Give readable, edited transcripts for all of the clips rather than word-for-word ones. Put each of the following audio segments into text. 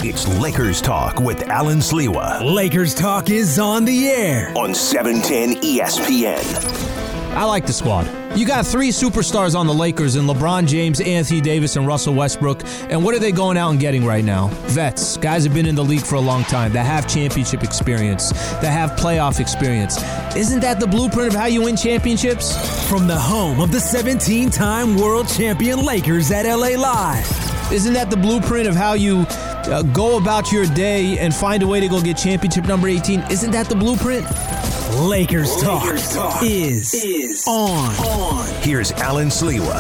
It's Lakers Talk with Alan Sliwa. Lakers Talk is on the air on 710 ESPN. I like the squad. You got three superstars on the Lakers in LeBron James, Anthony Davis, and Russell Westbrook. And what are they going out and getting right now? Vets. Guys have been in the league for a long time, that have championship experience, that have playoff experience. Isn't that the blueprint of how you win championships? From the home of the 17-time world champion Lakers at LA Live. Isn't that the blueprint of how you go about your day and find a way to go get championship number 18? Isn't that the blueprint? Lakers Talk is on. Here's Alan Sliwa.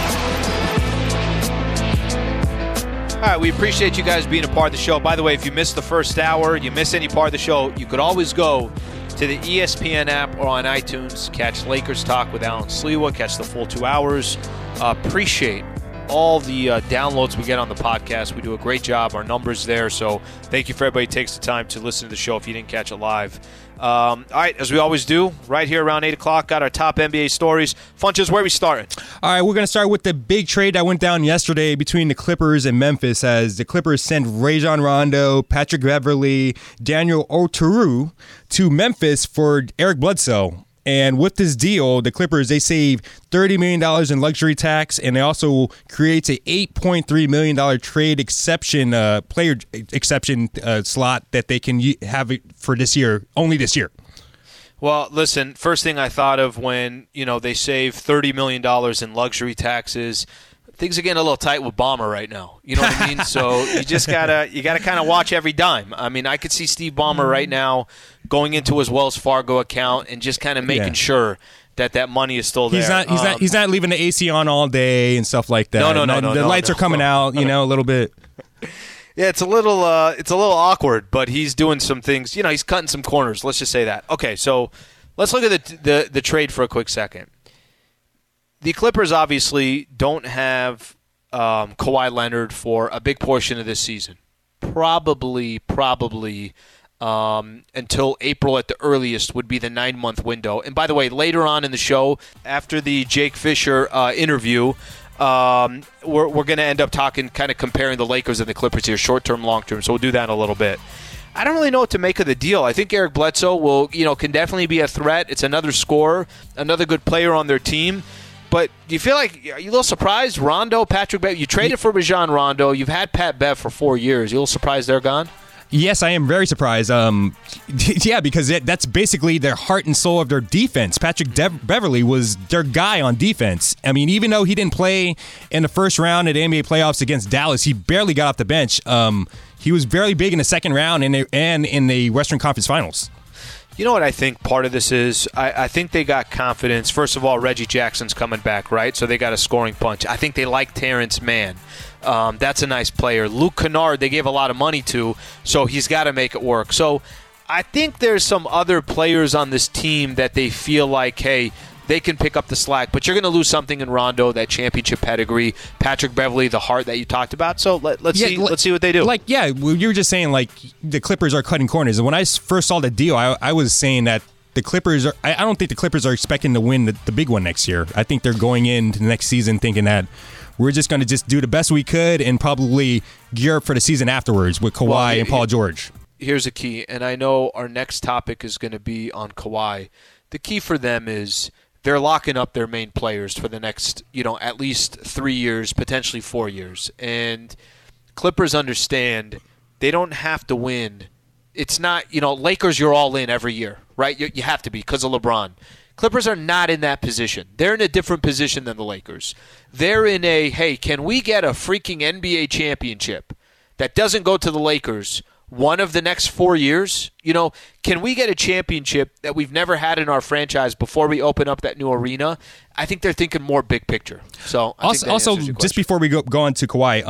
All right, we appreciate you guys being a part of the show. By the way, if you missed the first hour, you miss any part of the show, you could always go to the ESPN app or on iTunes, catch Lakers Talk with Alan Sliwa, catch the full 2 hours. Appreciate all the downloads we get on the podcast. We do a great job. Our numbers there. So thank you for everybody who takes the time to listen to the show if you didn't catch it live. All right, as we always do, right here around 8 o'clock, got our top NBA stories. Funches, where are we starting? All right, we're going to start with the big trade that went down yesterday between the Clippers and Memphis, as the Clippers sent Rajon Rondo, Patrick Beverley, Daniel Oturu to Memphis for Eric Bledsoe. And with this deal, the Clippers, they save $30 million in luxury tax, and they also creates a $8.3 million trade exception, player exception slot that they can have for this year, only this year. Well, listen, first thing I thought of when, they save $30 million in luxury taxes, things are getting a little tight with Ballmer right now. You know what I mean? So you just gotta kind of watch every dime. I mean, I could see Steve Ballmer right now going into his Wells Fargo account and just kind of making sure that money is still there. He's not leaving the AC on all day and stuff like that. No. The lights are coming out, a little bit. Yeah, it's a little awkward, but he's doing some things. He's cutting some corners. Let's just say that. Okay, so let's look at the trade for a quick second. The Clippers obviously don't have Kawhi Leonard for a big portion of this season. Probably until April at the earliest would be the 9-month window. And by the way, later on in the show, after the Jake Fisher interview, we're going to end up talking, kind of comparing the Lakers and the Clippers here, short-term, long-term. So we'll do that in a little bit. I don't really know what to make of the deal. I think Eric Bledsoe can definitely be a threat. It's another scorer, another good player on their team. But do you feel like, are you a little surprised? Rondo, Patrick Bev, you traded for Rajon Rondo. You've had Pat Bev for 4 years. You a little surprised they're gone? Yes, I am very surprised. Yeah, because that's basically their heart and soul of their defense. Patrick Beverley was their guy on defense. I mean, even though he didn't play in the first round at the NBA playoffs against Dallas, he barely got off the bench. He was very big in the second round and in the Western Conference Finals. You know what I think part of this is? I think they got confidence. First of all, Reggie Jackson's coming back, right? So they got a scoring punch. I think they like Terrence Mann. That's a nice player. Luke Kennard, they gave a lot of money to, so he's got to make it work. So I think there's some other players on this team that they feel like, hey, they can pick up the slack. But you're going to lose something in Rondo, that championship pedigree. Patrick Beverley, the heart that you talked about. So let's see what they do. You were just saying, the Clippers are cutting corners. And when I first saw the deal, I was saying that the Clippers are. I don't think the Clippers are expecting to win the big one next year. I think they're going into the next season thinking that we're just going to just do the best we could and probably gear up for the season afterwards with Kawhi and Paul George. Here's a key, and I know our next topic is going to be on Kawhi. The key for them is they're locking up their main players for the next, at least 3 years, potentially 4 years. And Clippers understand they don't have to win. It's not, Lakers, you're all in every year, right? You have to be because of LeBron. Clippers are not in that position. They're in a different position than the Lakers. They're in a, hey, can we get a freaking NBA championship that doesn't go to the Lakers one of the next 4 years? Can we get a championship that we've never had in our franchise before we open up that new arena? I think they're thinking more big picture. So also just before we go on to Kawhi,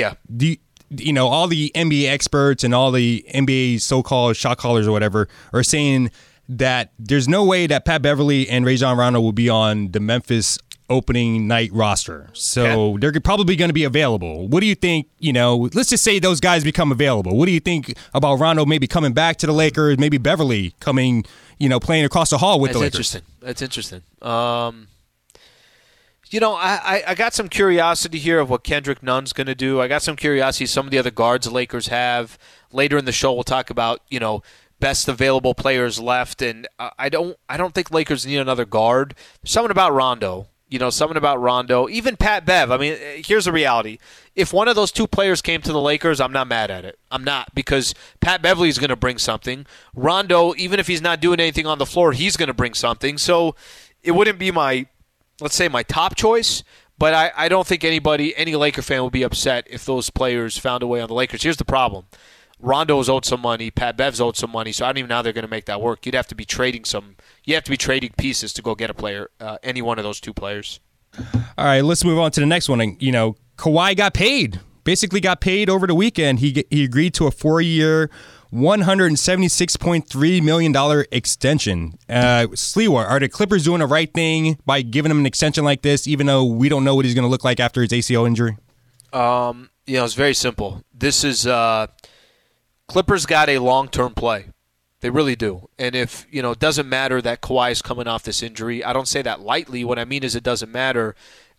all the NBA experts and all the NBA so-called shot callers or whatever are saying that there's no way that Pat Beverley and Rajon Rondo will be on the Memphis opening night roster. So they're probably going to be available. What do you think, let's just say those guys become available. What do you think about Rondo maybe coming back to the Lakers, maybe Beverley coming, playing across the hall with the Lakers? That's interesting. I got some curiosity here of what Kendrick Nunn's going to do. I got some curiosity some of the other guards the Lakers have. Later in the show, we'll talk about, best available players left, and I don't think Lakers need another guard. There's something about Rondo. Even Pat Bev. I mean, here's the reality. If one of those two players came to the Lakers, I'm not mad at it. I'm not, because Pat Beverly is going to bring something. Rondo, even if he's not doing anything on the floor, he's going to bring something. So it wouldn't be my top choice, but I don't think any Laker fan would be upset if those players found a way on the Lakers. Here's the problem. Rondo's owed some money. Pat Bev's owed some money, so I don't even know how they're going to make that work. You have to be trading pieces to go get a player, any one of those two players. All right, let's move on to the next one. Kawhi got paid. Basically got paid over the weekend. He agreed to a 4-year, $176.3 million extension. Sliwa, are the Clippers doing the right thing by giving him an extension like this, even though we don't know what he's going to look like after his ACL injury? It's very simple. This is Clippers got a long-term play. They really do. And if, it doesn't matter that Kawhi is coming off this injury. I don't say that lightly. What I mean is it doesn't matter.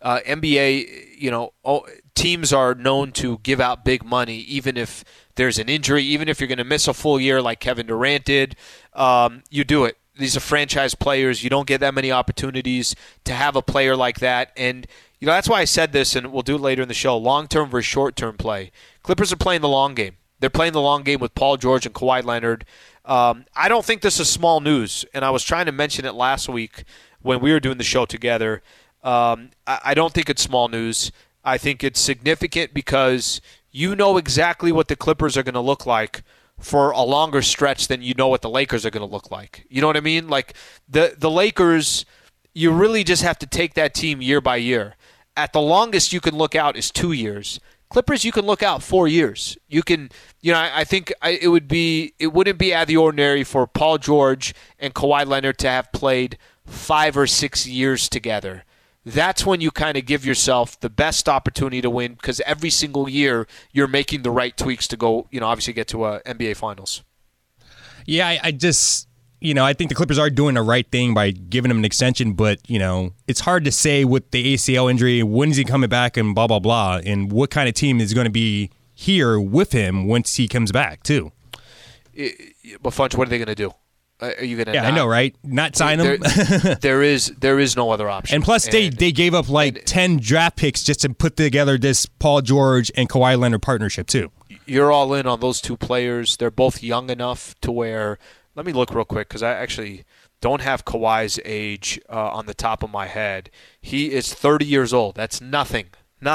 NBA, teams are known to give out big money even if there's an injury, even if you're going to miss a full year like Kevin Durant did. You do it. These are franchise players. You don't get that many opportunities to have a player like that. And, that's why I said this, and we'll do it later in the show, long-term versus short-term play. Clippers are playing the long game. They're playing the long game with Paul George and Kawhi Leonard. I don't think this is small news, and I was trying to mention it last week when we were doing the show together. I don't think it's small news. I think it's significant because you know exactly what the Clippers are going to look like for a longer stretch than you know what the Lakers are going to look like. You know what I mean? Like the Lakers, you really just have to take that team year by year. At the longest you can look out is 2 years. Clippers, you can look out 4 years. You can, I think it wouldn't be out of the ordinary for Paul George and Kawhi Leonard to have played 5 or 6 years together. That's when you kind of give yourself the best opportunity to win, because every single year you're making the right tweaks to go, obviously get to a NBA Finals. Yeah, I just, I think the Clippers are doing the right thing by giving him an extension, but, it's hard to say with the ACL injury, when is he coming back and blah, blah, blah, and what kind of team is going to be here with him once he comes back, too. But, Funch, what are they going to do? Are you going to? Yeah, I know, right? Not sign him. There is no other option. And plus, they gave up 10 draft picks just to put together this Paul George and Kawhi Leonard partnership, too. You're all in on those two players. They're both young enough to where. Let me look real quick because I actually don't have Kawhi's age on the top of my head. He is 30 years old. That's nothing.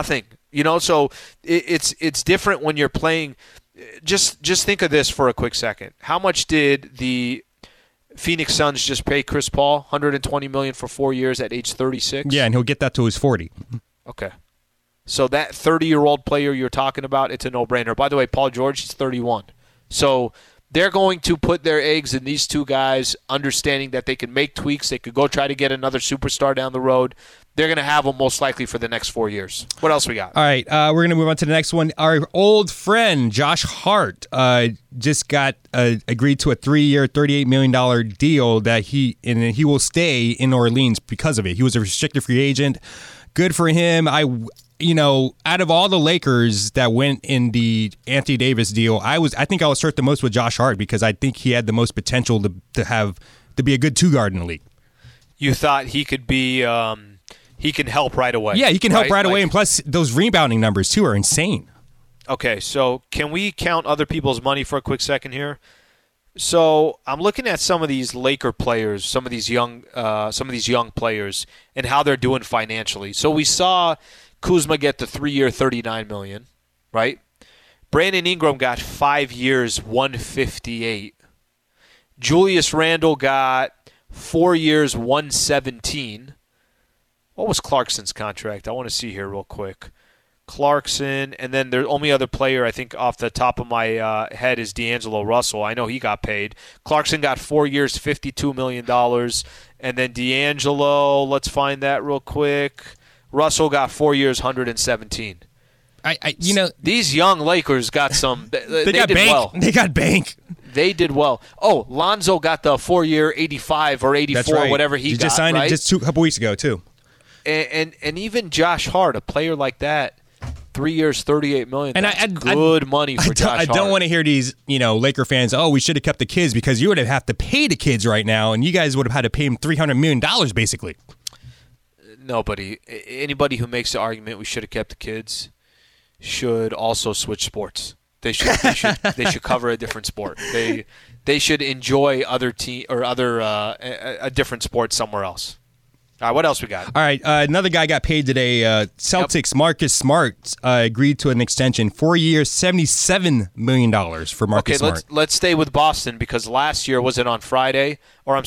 So it's different when you're playing. Just think of this for a quick second. How much did the Phoenix Suns just pay Chris Paul? $120 million for 4 years at age 36? Yeah, and he'll get that to his 40. Okay. So that 30-year-old player you're talking about, it's a no-brainer. By the way, Paul George, he's 31. So they're going to put their eggs in these two guys, understanding that they can make tweaks. They could go try to get another superstar down the road. They're going to have them most likely for the next 4 years. What else we got? All right, we're going to move on to the next one. Our old friend, Josh Hart, just got agreed to a 3-year, $38 million deal that he will stay in Orleans because of it. He was a restricted free agent. Good for him. Out of all the Lakers that went in the Anthony Davis deal, I think I was hurt the most with Josh Hart because I think he had the most potential to be a good two guard in the league. You thought he could be he can help right away. Yeah, he can help right away, and plus those rebounding numbers too are insane. Okay, so can we count other people's money for a quick second here? So I'm looking at some of these Laker players, some of these young players, and how they're doing financially. So we saw Kuzma get the 3-year, $39 million, right? Brandon Ingram got 5 years, $158. Julius Randle got 4 years, $117. What was Clarkson's contract? I want to see here real quick. Clarkson, and then the only other player I think off the top of my head is D'Angelo Russell. I know he got paid. Clarkson got 4 years, $52 million. And then D'Angelo, let's find that real quick. Russell got 4 years, $117. These young Lakers got some. They got did bank. Well. They got bank. They did well. Oh, Lonzo got the 4-year, $85 or $84, That's right. whatever he got. Just signed right? it just a couple weeks ago too. And even Josh Hart, a player like that, 3 years, $38 million. And that's good money for Josh Hart. I don't want to hear these, Laker fans, we should have kept the kids, because you would have to pay the kids right now, and you guys would have had to pay them $300 million, basically. Anybody who makes the argument we should have kept the kids should also switch sports. They should cover a different sport. They should enjoy a different sport somewhere else. All right, what else we got? All right, another guy got paid today. Celtics, Marcus Smart agreed to an extension, 4 years, $77 million for Marcus Smart. Let's stay with Boston, because last week was it on Friday?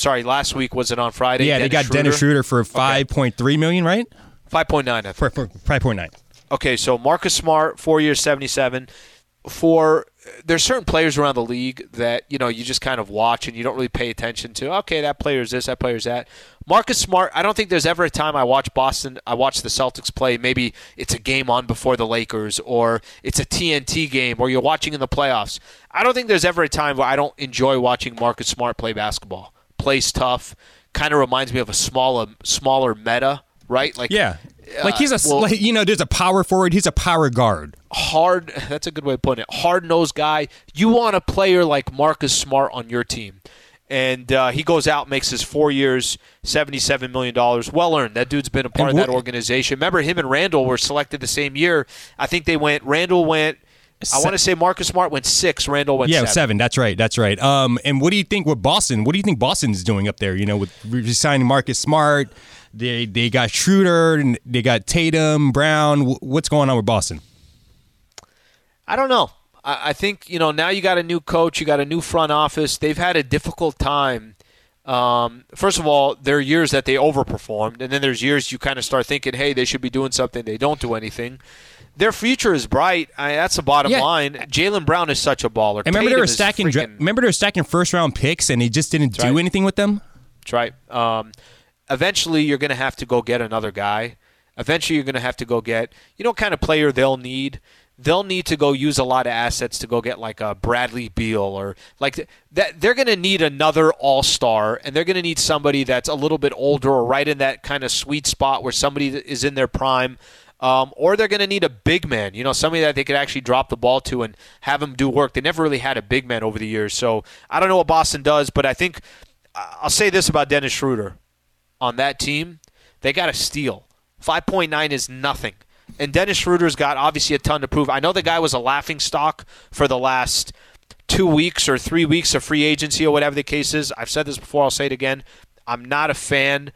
Yeah, they got Dennis Schroeder for $5.3 million, right? 5.9, I think. 5.9. Okay, so Marcus Smart, 4 years, 77. There's certain players around the league that you just kind of watch and you don't really pay attention to. Okay, that player's this, that player's that. Marcus Smart, I don't think there's ever a time I watch the Celtics play. Maybe it's a game on before the Lakers, or it's a TNT game, or you're watching in the playoffs. I don't think there's ever a time where I don't enjoy watching Marcus Smart play basketball. Plays tough, kind of reminds me of a smaller Meta, right? Yeah. Like he's there's a power forward. He's a power guard. Hard. That's a good way of putting it. Hard-nosed guy. You want a player like Marcus Smart on your team. And he goes out, makes his 4 years, $77 million. Well earned. That dude's been a part of that organization. Remember, him and Randall were selected the same year. I think Randall went, I want to say Marcus Smart went 6, Randall went 7. Yeah, 7. That's right. And what do you think with Boston? What do you think Boston's doing up there, with re-signing Marcus Smart? They got Schroeder, and they got Tatum, Brown. What's going on with Boston? I don't know. I think, now you got a new coach, you got a new front office. They've had a difficult time. First of all, there are years that they overperformed, and then there's years you kind of start thinking, hey, they should be doing something. They don't do anything. Their future is bright. That's the bottom line. Jaylen Brown is such a baller. Remember they were stacking first-round picks, and they just didn't do anything with them? That's right. Eventually, you're going to have to go get another guy. Eventually, you're going to have to go get, what kind of player they'll need? They'll need to go use a lot of assets to go get like a Bradley Beal or like that. They're going to need another all-star, and they're going to need somebody that's a little bit older or right in that kind of sweet spot where somebody is in their prime. Or they're going to need a big man, somebody that they could actually drop the ball to and have him do work. They never really had a big man over the years. So I don't know what Boston does, but I think I'll say this about Dennis Schroeder. On that team, they got a steal. 5.9 is nothing. And Dennis Schroeder's got obviously a ton to prove. I know the guy was a laughingstock for the last 2 weeks or 3 weeks of free agency or whatever the case is. I've said this before. I'll say it again. I'm not a fan.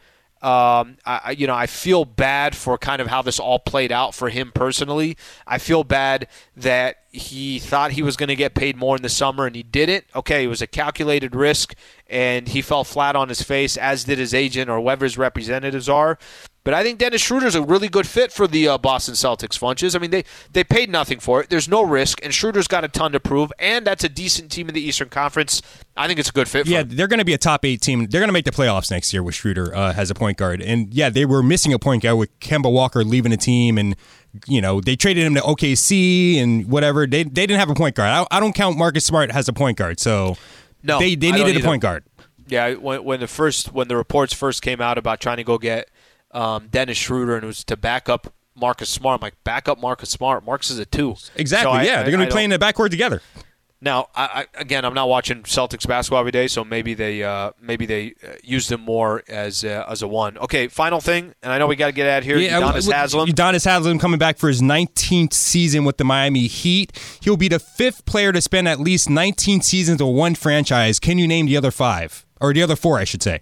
I feel bad for kind of how this all played out for him personally. I feel bad that he thought he was going to get paid more in the summer and he didn't. Okay, it was a calculated risk and he fell flat on his face, as did his agent or whoever his representatives are. But I think Dennis Schroeder's a really good fit for the Boston Celtics, Funches. I mean, they paid nothing for it. There's no risk, and Schroeder's got a ton to prove, and that's a decent team in the Eastern Conference. I think it's a good fit for him. They're going to be a top 8 team. They're going to make the playoffs next year with Schroeder as a point guard. And, they were missing a point guard with Kemba Walker leaving the team, and, they traded him to OKC and whatever. They didn't have a point guard. I don't count Marcus Smart as a point guard, so no, they needed a point guard. Yeah, when the reports first came out about trying to go get Dennis Schroeder, and it was to back up Marcus Smart. I'm like, back up Marcus Smart. Marcus is a 2. Exactly, so they're going to be playing in the backcourt together. Now, I'm not watching Celtics basketball every day, so maybe they use them more as a 1. Okay, final thing, and I know we got to get out of here. Udonis Haslem. Udonis Haslem coming back for his 19th season with the Miami Heat. He'll be the 5th player to spend at least 19 seasons with one franchise. Can you name the other 5? Or the other 4, I should say.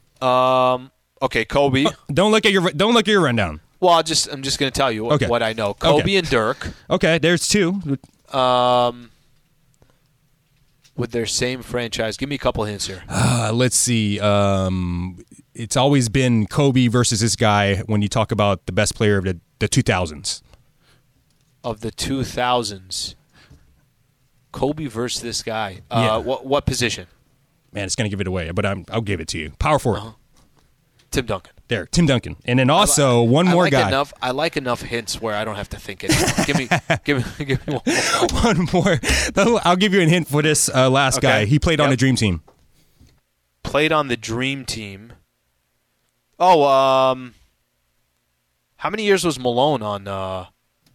Okay, Kobe. Don't look at your rundown. Well, I'm just going to tell you what I know. Kobe and Dirk. Okay, there's 2. With their same franchise. Give me a couple hints here. Let's see. It's always been Kobe versus this guy when you talk about the best player of the 2000s. Of the 2000s. Kobe versus this guy. Yeah. What position? Man, it's going to give it away, but I'll give it to you. Power forward. Uh-huh. Tim Duncan. There, Tim Duncan. And then also one more guy. I like enough hints where I don't have to think anymore. give me one more. I'll give you a hint for this last guy. He played on the Dream Team. Played on the Dream Team. Oh, How many years was Malone on?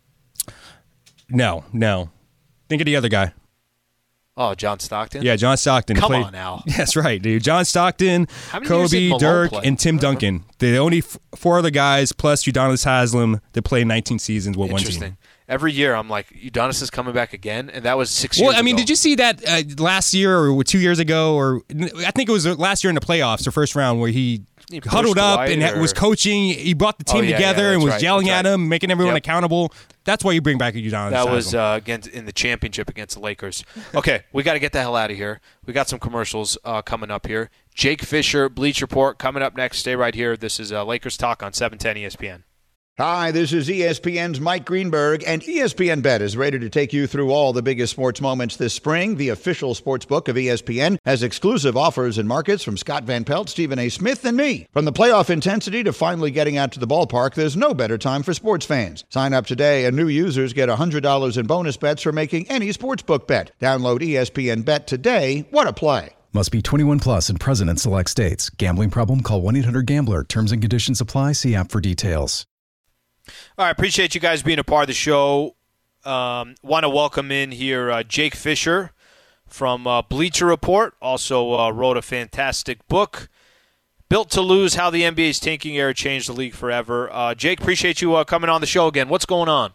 No. Think of the other guy. Oh, John Stockton? Yeah, John Stockton. Come on now. That's right, dude. John Stockton, How many years did Kobe, Malone Dirk, play? and Tim Duncan. The only four other guys, plus Udonis Haslem, that played 19 seasons with one Interesting. team. Every year I'm like, Udonis is coming back again, and that was 6 years Well, I mean, ago. did you see that last year or 2 years ago? Or I think it was last year in the playoffs, the first round, where he huddled pushed up Dwight and was coaching. He brought the team yeah, together and that's was right, yelling that's at right. him, making everyone Yep. accountable. That's why you bring back Udonis That Haslem. was against in the championship against the Lakers. Okay, we got to get the hell out of here. We got some commercials coming up here. Jake Fisher, Bleach Report, coming up next. Stay right here. This is Lakers Talk on 710 ESPN. Hi, this is ESPN's Mike Greenberg, and ESPN Bet is ready to take you through all the biggest sports moments this spring. The official sports book of ESPN has exclusive offers and markets from Scott Van Pelt, Stephen A. Smith, and me. From the playoff intensity to finally getting out to the ballpark, there's no better time for sports fans. Sign up today, and new users get $100 in bonus bets for making any sportsbook bet. Download ESPN Bet today. What a play. Must be 21 plus and present in select states. Gambling problem? Call 1-800-GAMBLER. Terms and conditions apply. See app for details. All right, appreciate you guys being a part of the show. Want to welcome in here Jake Fisher from Bleacher Report. Also wrote a fantastic book, Built to Lose, How the NBA's Tanking Era Changed the League Forever. Jake, appreciate you coming on the show again. What's going on?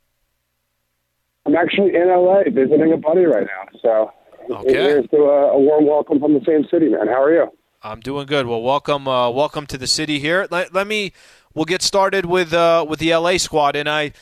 I'm actually in L.A. visiting a buddy right now. So here's to a warm welcome from the same city, man. How are you? I'm doing good. Well, welcome to the city here. We'll get started with the LA squad, and I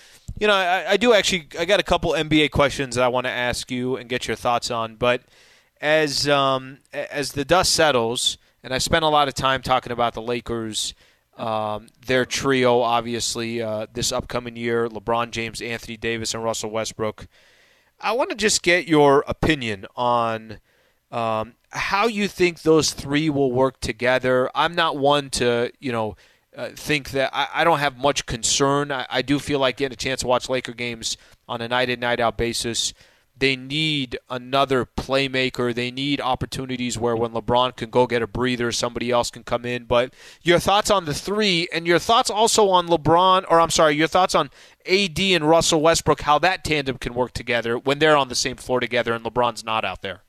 got a couple NBA questions that I want to ask you and get your thoughts on. But as the dust settles, and I spent a lot of time talking about the Lakers, their trio, obviously this upcoming year: LeBron James, Anthony Davis, and Russell Westbrook. I want to just get your opinion on how you think those three will work together. I'm not one to think that I don't have much concern. I do feel like getting a chance to watch Laker games on a night-in, night-out basis. They need another playmaker. They need opportunities where when LeBron can go get a breather, somebody else can come in. But your thoughts on the three, and your thoughts also on your thoughts on AD and Russell Westbrook, how that tandem can work together when they're on the same floor together and LeBron's not out there.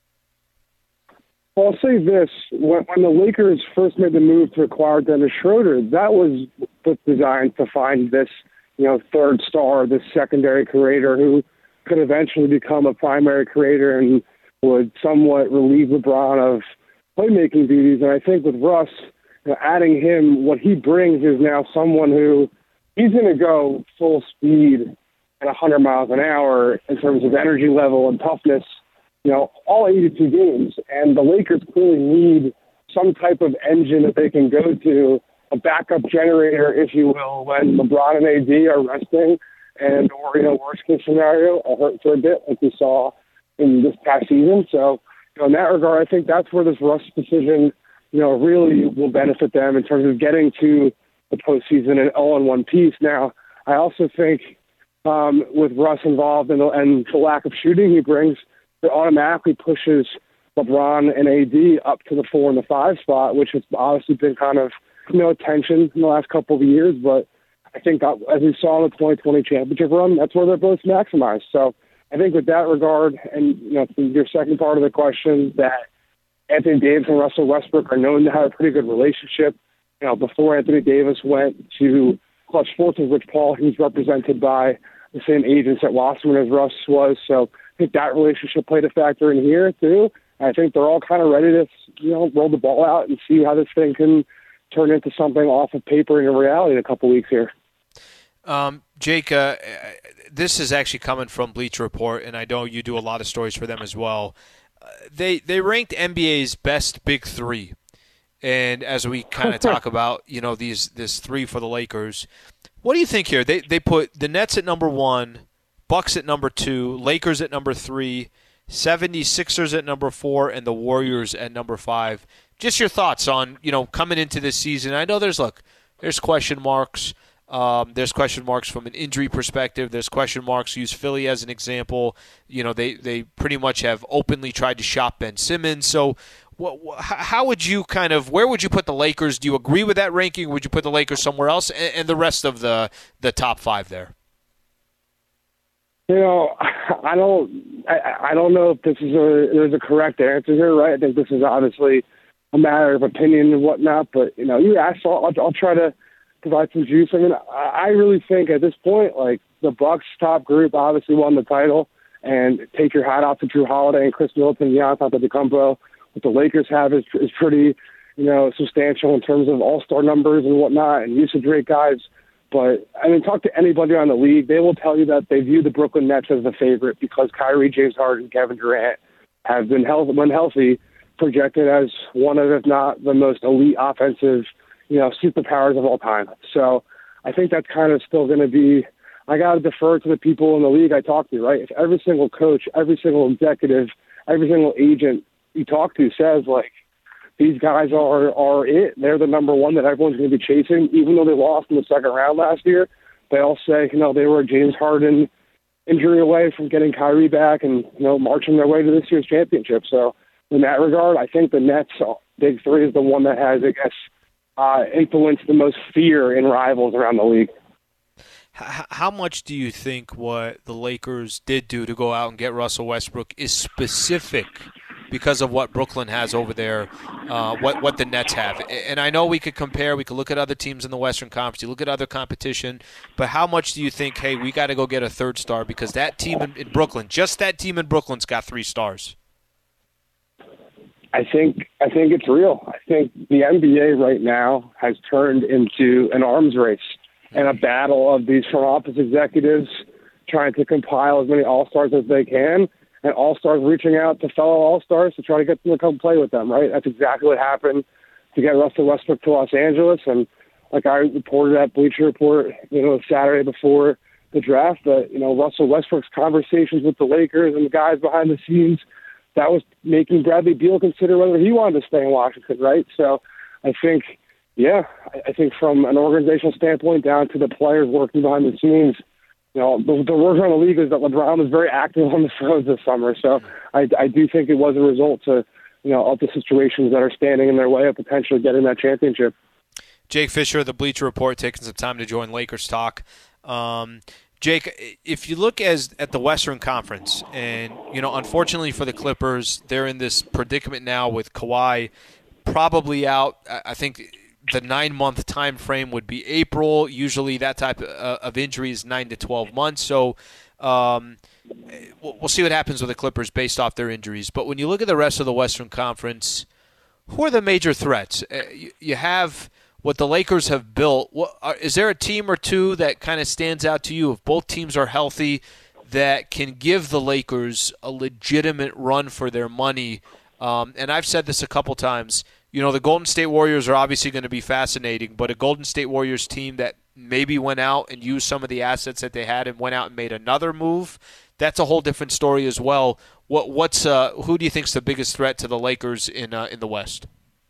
Well, I'll say this. When the Lakers first made the move to acquire Dennis Schroeder, that was designed to find this, third star, this secondary creator who could eventually become a primary creator and would somewhat relieve LeBron of playmaking duties. And I think with Russ, adding him, what he brings is now someone who he's going to go full speed at 100 miles an hour in terms of energy level and toughness, all 82 games. And the Lakers clearly need some type of engine that they can go to, a backup generator, if you will, when LeBron and AD are resting and, or, worst case scenario, are hurt for a bit like we saw in this past season. So, in that regard, I think that's where this Russ decision, really will benefit them in terms of getting to the postseason and all in one piece. Now, I also think with Russ involved and the lack of shooting he brings, it automatically pushes LeBron and AD up to the 4 and the 5 spot, which has obviously been kind of tension in the last couple of years. But I think that, as we saw in the 2020 championship run, that's where they're both maximized. So I think with that regard, and your second part of the question, that Anthony Davis and Russell Westbrook are known to have a pretty good relationship. Before Anthony Davis went to Clutch Sports with Rich Paul, he was represented by the same agents at Wasserman as Russ was. So I think that relationship played a factor in here too. I think they're all kind of ready to, roll the ball out and see how this thing can turn into something off of paper and in reality in a couple weeks here. Jake, this is actually coming from Bleacher Report, and I know you do a lot of stories for them as well. They ranked NBA's best big three, and as we kind of talk about, this three for the Lakers, what do you think here? They put the Nets at number 1, Bucks at number 2, Lakers at number 3, 76ers at number 4, and the Warriors at number 5. Just your thoughts on, coming into this season. I know there's question marks. There's question marks from an injury perspective. There's question marks. Use Philly as an example. They pretty much have openly tried to shop Ben Simmons. So how would you where would you put the Lakers? Do you agree with that ranking? Or would you put the Lakers somewhere else, and the rest of the top 5 there? I don't know if there's a correct answer here, right? I think this is obviously a matter of opinion and whatnot, but you asked, so I'll try to provide some juice. I mean, I really think at this point, like, the Bucks top group obviously won the title, and take your hat off to Drew Holiday and Chris Middleton, Giannis Antetokounmpo. What the Lakers have is pretty, substantial in terms of all-star numbers and whatnot, and usage rate guys. But, I mean, talk to anybody on the league. They will tell you that they view the Brooklyn Nets as the favorite because Kyrie, James Harden, Kevin Durant have been, when healthy, projected as one of, if not the most elite offensive, superpowers of all time. So I think that's kind of still going to be, I got to defer to the people in the league I talk to, right? If every single coach, every single executive, every single agent you talk to says, like, these guys are it, they're the number one that everyone's going to be chasing, even though they lost in the second round last year, they all say, they were a James Harden injury away from getting Kyrie back and, marching their way to this year's championship. So in that regard, I think the Nets Big Three is the one that has, I guess, influenced the most fear in rivals around the league. How much do you think what the Lakers did do to go out and get Russell Westbrook is specific because of what Brooklyn has over there, what the Nets have? And I know we could compare, we could look at other teams in the Western Conference, you look at other competition, but how much do you think, hey, we got to go get a third star because that team in Brooklyn, just that team in Brooklyn's got 3 stars? I think it's real. I think the NBA right now has turned into an arms race and a battle of these front office executives trying to compile as many all-stars as they can, and all-stars reaching out to fellow all-stars to try to get them to come play with them, right? That's exactly what happened to get Russell Westbrook to Los Angeles. And like I reported at Bleacher Report, Saturday before the draft, that, Russell Westbrook's conversations with the Lakers and the guys behind the scenes, that was making Bradley Beal consider whether he wanted to stay in Washington, right? So I think from an organizational standpoint down to the players working behind the scenes, the word around the league is that LeBron was very active on the phones this summer. So I do think it was a result of the situations that are standing in their way of potentially getting that championship. Jake Fisher of the Bleacher Report taking some time to join Lakers Talk. Jake, if you look at the Western Conference, and, unfortunately for the Clippers, they're in this predicament now with Kawhi probably out. I think the 9-month time frame would be April. Usually that type of injury is 9 to 12 months. So we'll see what happens with the Clippers based off their injuries. But when you look at the rest of the Western Conference, who are the major threats? You have what the Lakers have built. Is there a team or two that kind of stands out to you if both teams are healthy that can give the Lakers a legitimate run for their money? And I've said this a couple times. The Golden State Warriors are obviously going to be fascinating, but a Golden State Warriors team that maybe went out and used some of the assets that they had and went out and made another move, that's a whole different story as well. Who do you think is the biggest threat to the Lakers in the West?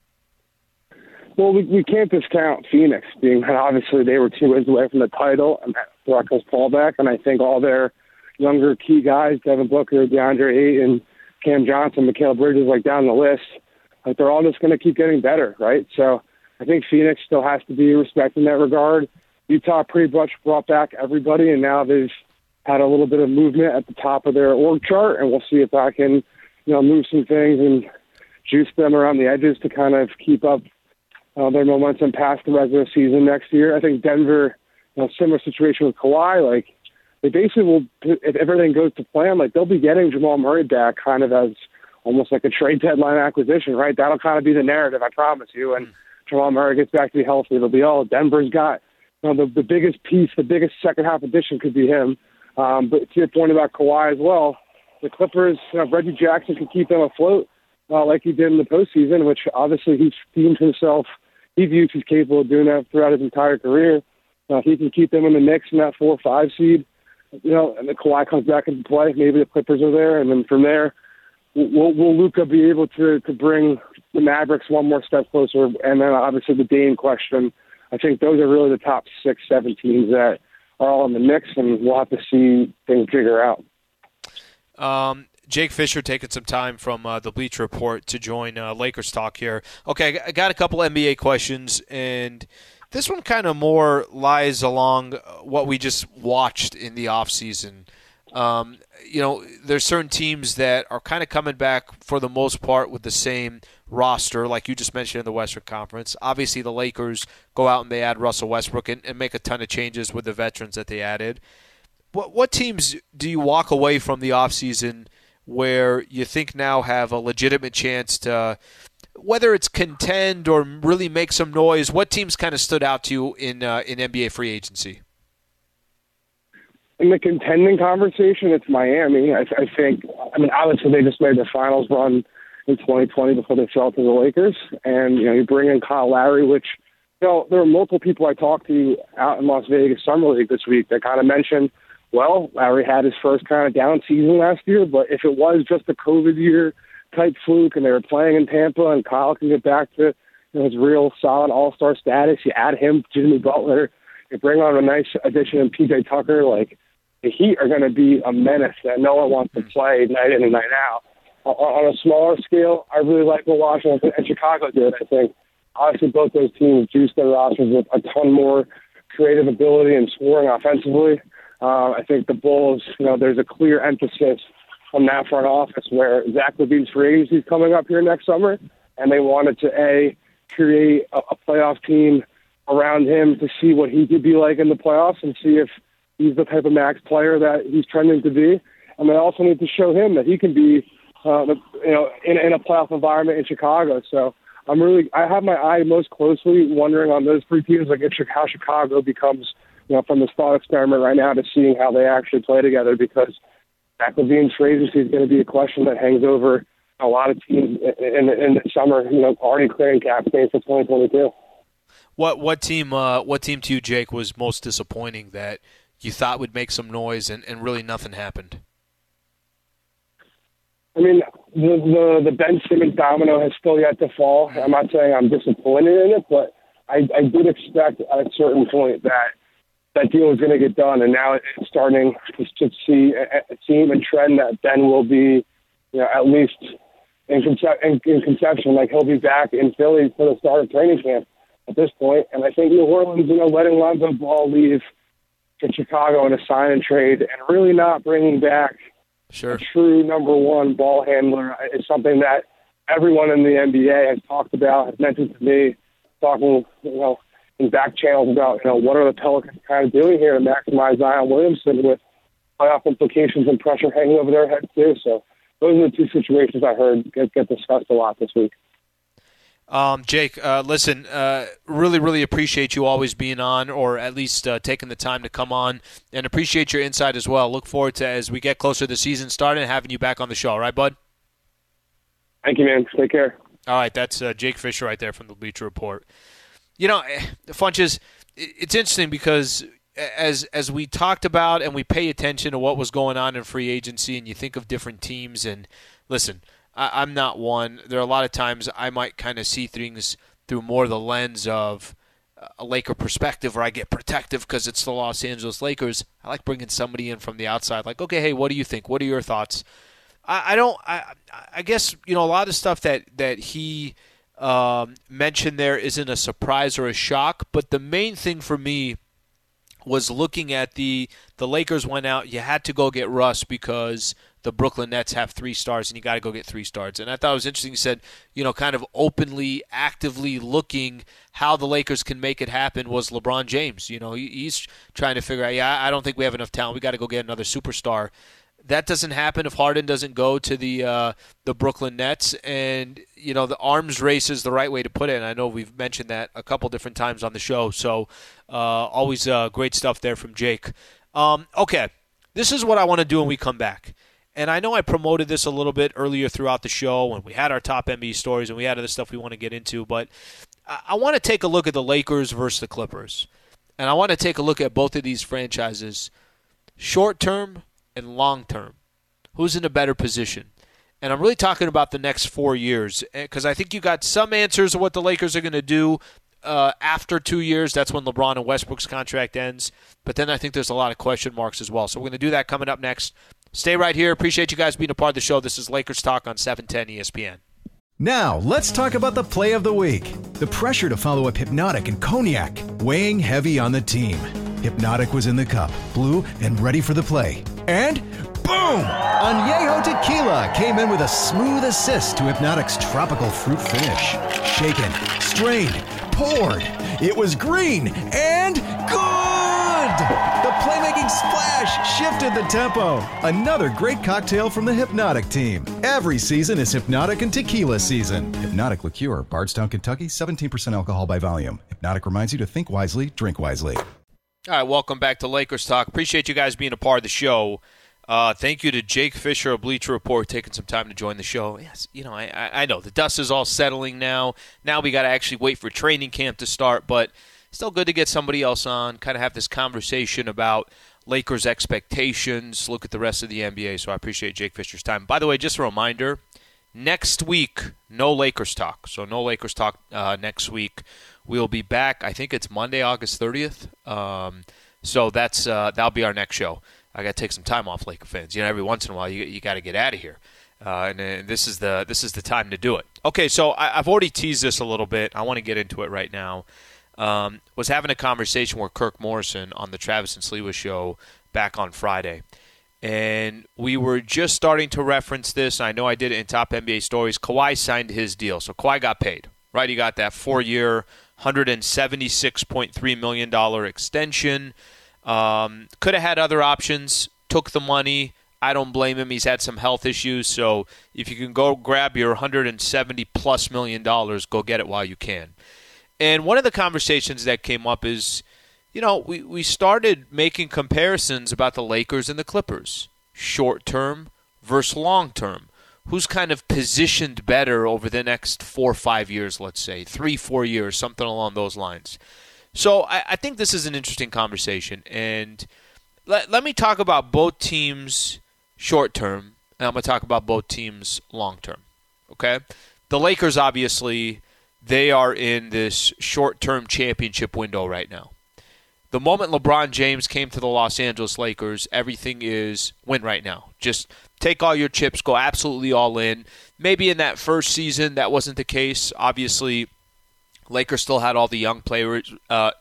Well, we can't discount Phoenix, being that obviously they were 2 wins away from the title and brought Chris Paul back, and I think all their younger key guys, Devin Booker, DeAndre Ayton, Cam Johnson, Mikal Bridges, down the list, they're all just going to keep getting better, right? So I think Phoenix still has to be respected in that regard. Utah pretty much brought back everybody, and now they've had a little bit of movement at the top of their org chart, and we'll see if I can, move some things and juice them around the edges to kind of keep up their momentum past the regular season next year. I think Denver, similar situation with Kawhi, they basically will, if everything goes to plan, they'll be getting Jamal Murray back kind of as almost like a trade deadline acquisition, right? That'll kind of be the narrative, I promise you. And Jamal Murray gets back to be healthy, it'll be, Denver's got the biggest piece, the biggest second half addition could be him. But to your point about Kawhi as well, the Clippers, Reggie Jackson can keep them afloat like he did in the postseason, which obviously he's deemed himself, he views he's capable of doing that throughout his entire career. He can keep them in the mix in that 4 or 5 seed, and the Kawhi comes back into play. Maybe the Clippers are there, and then from there, will Luka be able to bring the Mavericks one more step closer? And then obviously the Dame question. I think those are really the top 6, 7 teams that are all in the mix, and we'll have to see things figure out. Jake Fisher taking some time from the Bleacher Report to join Lakers Talk here. Okay, I got a couple NBA questions, and this one kind of more lies along what we just watched in the offseason. There's certain teams that are kind of coming back for the most part with the same roster, like you just mentioned in the Western Conference. Obviously, the Lakers go out and they add Russell Westbrook and make a ton of changes with the veterans that they added. What teams do you walk away from the offseason where you think now have a legitimate chance to, whether it's contend or really make some noise? What teams kind of stood out to you in NBA free agency? In the contending conversation, it's Miami. I think, obviously they just made the finals run in 2020 before they fell to the Lakers. And, you bring in Kyle Lowry, which, there were multiple people I talked to out in Las Vegas Summer League this week that kind of mentioned, well, Lowry had his first kind of down season last year, but if it was just a COVID year type fluke and they were playing in Tampa and Kyle can get back to his real solid all-star status, you add him, Jimmy Butler, you bring on a nice addition in PJ Tucker, like, the Heat are going to be a menace that no one wants to play night in and night out. On a smaller scale, I really like what Washington and Chicago did. I think, obviously, both those teams juiced their rosters with a ton more creative ability and scoring offensively. I think the Bulls, there's a clear emphasis on that front office where Zach LaVine's free agency is coming up here next summer, and they wanted to, create a playoff team around him to see what he could be like in the playoffs and see if he's the type of max player that he's trending to be. And they also need to show him that he can be, in a playoff environment in Chicago. So I have my eye most closely wondering on those three teams, like how Chicago becomes, from the thought experiment right now to seeing how they actually play together, because Zach LaVine's free agency is going to be a question that hangs over a lot of teams in the summer, already clearing cap space for 2022. What team to you, Jake, was most disappointing that you thought would make some noise and really nothing happened? The Ben Simmons domino has still yet to fall. I'm not saying I'm disappointed in it, but I did expect at a certain point that deal was going to get done, and now it's starting to see a team and trend that Ben will be, at least in conception, like he'll be back in Philly for the start of training camp at this point. And I think New Orleans, letting Lonzo Ball leave to Chicago in a sign and trade and really not bringing back a true number one ball handler is something that everyone in the NBA has talked about, has mentioned to me, talking, in back channels about, what are the Pelicans kind of doing here to maximize Zion Williamson with playoff implications and pressure hanging over their heads too. So those are the two situations I heard get discussed a lot this week. Jake, listen, really, really appreciate you always being on, or at least taking the time to come on, and appreciate your insight as well. Look forward to, as we get closer to the season starting, having you back on the show. All right, bud? Thank you, man. Take care. All right, that's Jake Fisher right there from the Bleacher Report. Funches, it's interesting because as we talked about and we pay attention to what was going on in free agency, and you think of different teams, and listen, I'm not one. There are a lot of times I might kind of see things through more the lens of a Laker perspective, where I get protective because it's the Los Angeles Lakers. I like bringing somebody in from the outside, like, okay, hey, what do you think? What are your thoughts? I guess, a lot of the stuff that he mentioned there isn't a surprise or a shock, but the main thing for me was looking at the Lakers went out. You had to go get Russ because the Brooklyn Nets have 3 stars, and you got to go get 3 stars. And I thought it was interesting. He said, kind of openly, actively looking how the Lakers can make it happen was LeBron James. He's trying to figure out, I don't think we have enough talent. We got to go get another superstar. That doesn't happen if Harden doesn't go to the Brooklyn Nets. And, the arms race is the right way to put it. And I know we've mentioned that a couple different times on the show. So always great stuff there from Jake. Okay, this is what I want to do when we come back. And I know I promoted this a little bit earlier throughout the show when we had our top NBA stories and we had other stuff we want to get into. But I want to take a look at the Lakers versus the Clippers. And I want to take a look at both of these franchises, short-term and long-term. Who's in a better position? And I'm really talking about the next 4 years, because I think you got some answers of what the Lakers are going to do after 2 years. That's when LeBron and Westbrook's contract ends. But then I think there's a lot of question marks as well. So we're going to do that coming up next. Stay right here. Appreciate you guys being a part of the show. This is Lakers Talk on 710 ESPN. Now, let's talk about the play of the week. The pressure to follow up Hypnotic and Cognac, weighing heavy on the team. Hypnotic was in the cup, blue, and ready for the play. And boom! Añejo Tequila came in with a smooth assist to Hypnotic's tropical fruit finish. Shaken, strained, poured. It was green and good! The playmaking splash shifted the tempo. Another great cocktail from the Hypnotic team. Every season is Hypnotic and Tequila season. Hypnotic Liqueur, Bardstown, Kentucky, 17% alcohol by volume. Hypnotic reminds you to think wisely, drink wisely. All right, welcome back to Lakers Talk. Appreciate you guys being a part of the show. Thank you to Jake Fisher of Bleacher Report taking some time to join the show. Yes, I know the dust is all settling now. Now we got to actually wait for training camp to start, but still good to get somebody else on, kind of have this conversation about Lakers expectations, look at the rest of the NBA. So I appreciate Jake Fisher's time. By the way, just a reminder, next week, no Lakers Talk. So no Lakers Talk next week. We'll be back, I think it's Monday, August 30th. So that'll be our next show. I got to take some time off, Laker fans. Every once in a while you got to get out of here, and this is the time to do it. Okay, so I've already teased this a little bit. I want to get into it right now. Was having a conversation with Kirk Morrison on the Travis and Sliwa show back on Friday, and we were just starting to reference this. I know I did it in Top NBA Stories. Kawhi signed his deal, so Kawhi got paid. Right, he got that 4-year, $176.3 million extension. Could have had other options, took the money. I don't blame him. He's had some health issues, so if you can go grab your $170+ million, go get it while you can. And one of the conversations that came up is, we started making comparisons about the Lakers and the Clippers, short-term versus long-term. Who's kind of positioned better over the next 4 or 5 years, let's say, 3-4 years, something along those lines. So I think this is an interesting conversation, and let me talk about both teams short-term, and I'm going to talk about both teams long-term, okay? The Lakers, obviously, they are in this short-term championship window right now. The moment LeBron James came to the Los Angeles Lakers, everything is win right now. Just take all your chips, go absolutely all in. Maybe in that first season that wasn't the case. Obviously, Lakers still had all the young players,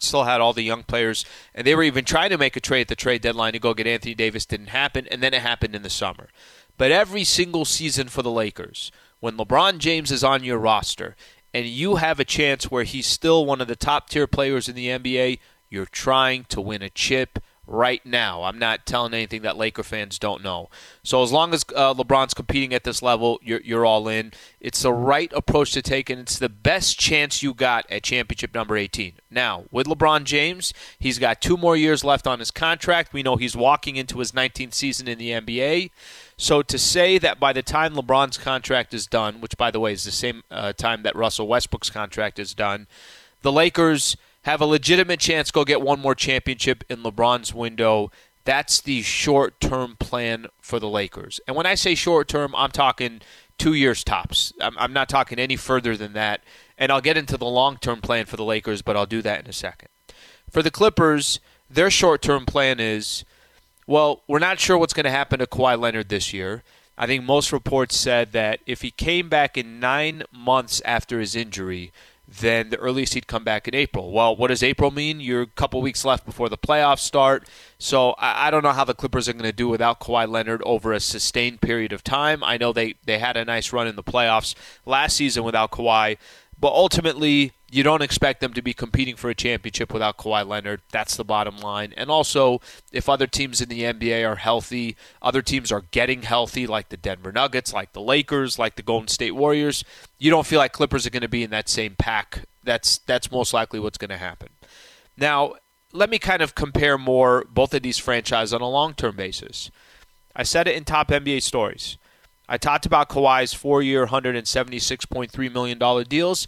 and they were even trying to make a trade at the trade deadline to go get Anthony Davis. Didn't happen, and then it happened in the summer. But every single season for the Lakers, when LeBron James is on your roster, and you have a chance where he's still one of the top-tier players in the NBA, you're trying to win a chip right now. I'm not telling anything that Laker fans don't know. So as long as LeBron's competing at this level, you're all in. It's the right approach to take, and it's the best chance you got at championship number 18. Now, with LeBron James, he's got 2 more years left on his contract. We know he's walking into his 19th season in the NBA. So to say that by the time LeBron's contract is done, which, by the way, is the same time that Russell Westbrook's contract is done, the Lakers have a legitimate chance to go get one more championship in LeBron's window. That's the short-term plan for the Lakers. And when I say short-term, I'm talking 2 years tops. I'm not talking any further than that. And I'll get into the long-term plan for the Lakers, but I'll do that in a second. For the Clippers, their short-term plan is, well, we're not sure what's going to happen to Kawhi Leonard this year. I think most reports said that if he came back in 9 months after his injury, then the earliest he'd come back in April. Well, what does April mean? You're a couple weeks left before the playoffs start. So I don't know how the Clippers are going to do without Kawhi Leonard over a sustained period of time. I know they had a nice run in the playoffs last season without Kawhi, but ultimately you don't expect them to be competing for a championship without Kawhi Leonard. That's the bottom line. And also, if other teams in the NBA are healthy, other teams are getting healthy, like the Denver Nuggets, like the Lakers, like the Golden State Warriors, you don't feel like Clippers are going to be in that same pack. That's most likely what's going to happen. Now, let me kind of compare more both of these franchises on a long-term basis. I said it in Top NBA Stories. I talked about Kawhi's 4-year, $176.3 million deals.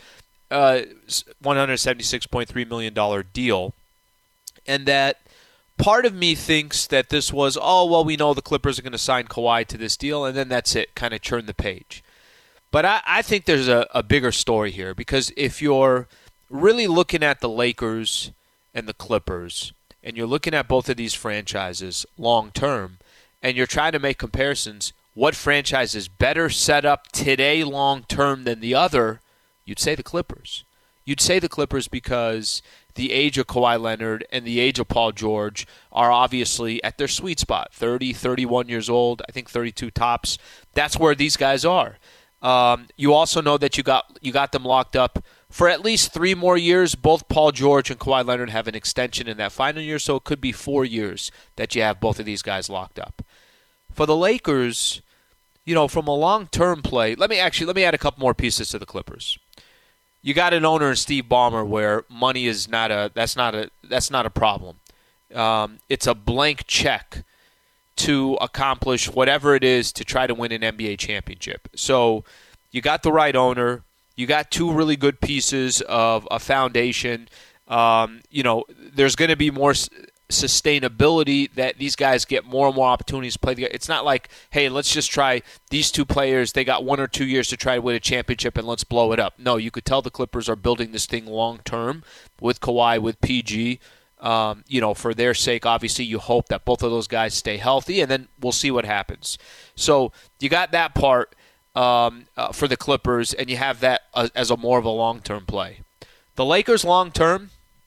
$176.3 million deal, and that part of me thinks that this was, we know the Clippers are going to sign Kawhi to this deal, and then that's it, kind of turn the page. But I think there's a bigger story here, because if you're really looking at the Lakers and the Clippers, and you're looking at both of these franchises long term, and you're trying to make comparisons, what franchise is better set up today long-term than the other, you'd say the Clippers. You'd say the Clippers because the age of Kawhi Leonard and the age of Paul George are obviously at their sweet spot, 30, 31 years old, I think 32 tops. That's where these guys are. You also know that you got them locked up for at least 3 more years. Both Paul George and Kawhi Leonard have an extension in that final year, so it could be 4 years that you have both of these guys locked up. For the Lakers, from a long-term play, let me add a couple more pieces to the Clippers. You got an owner in Steve Ballmer where money is not a problem. It's a blank check to accomplish whatever it is to try to win an NBA championship. So you got the right owner. You got 2 really good pieces of a foundation. There's going to be more sustainability that these guys get more and more opportunities to play together. It's not like, hey, let's just try these 2 players. They got 1 or 2 years to try to win a championship and let's blow it up. No, you could tell the Clippers are building this thing long term with Kawhi, with PG. For their sake, obviously, you hope that both of those guys stay healthy, and then we'll see what happens. So you got that part for the Clippers, and you have that as a more of a long-term play. The Lakers long-term,